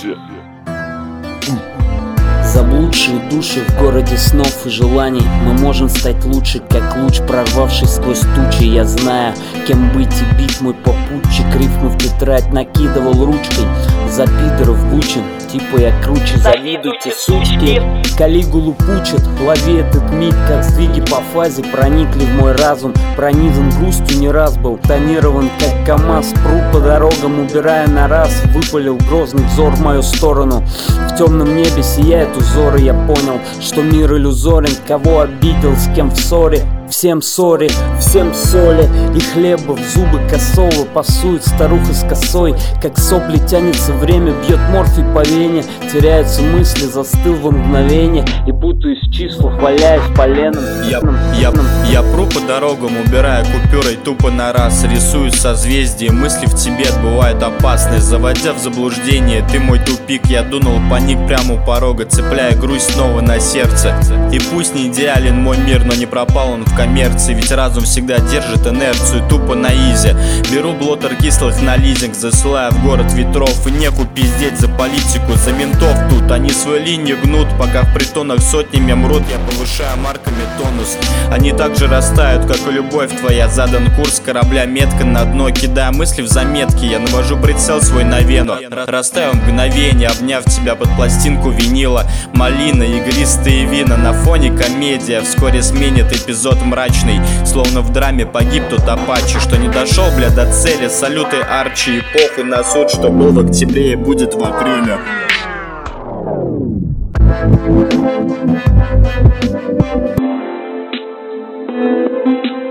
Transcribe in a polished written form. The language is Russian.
Заблудшие души в городе снов и желаний. Мы можем стать лучше, как луч, прорвавший сквозь тучи. Я знаю, кем быть и бить мой попутчик. Рифмы в тетрадь накидывал ручкой. За пидоров бучен, типа я круче. Завидуйте, сучки. Калигулу пучат, лови этот миг, как сдвиги по фазе проникли в мой разум. Пронизан грустью не раз был, тонирован как КамАЗ. Пру по дорогам, убирая на раз. Выпалил грозный взор в мою сторону. В темном небе сияют узоры. Я понял, что мир иллюзорен. Кого обидел, с кем в ссоре. Всем ссоре, всем соли и хлеба в зубы косого. Пасует старуха с косой, как сопли тянется время. Бьет морфий по вене, теряются мысли, застыл во мгновение. И путаюсь в числах, валяюсь поленом. Я пру по дорогам, убирая купюрой тупо на раз. Рисую созвездие, мысли в тебе отбывают опасность, заводя в заблуждение. Ты мой тупик, я дунул паник прямо у порога, цепляя грусть снова на сердце. И пусть не идеален мой мир, но не пропал он в коммерции. Ведь разум всегда держит инерцию тупо на изи. Беру блотер кислых на лизинг, засылая в город ветров. И неку пиздеть за политику, за ментов тут. Они свою линию гнут, пока в притонах сотнями мрут. Я повышаю марками тонус. Они также растают, как и любовь твоя. Задан курс корабля метко на дно, кидая мысли в заметки. Я навожу прицел свой на вену, растаю в мгновение, обняв тебя под пластинку винила. Малина, игристые вина, на фоне комедия. Вскоре сменит эпизод мрачный, словно в драме погиб тот апачи, что не дошел, бля, до цели. Салюты Арчи и похуй на суд, что был в октябре и будет в апреле. Thank you.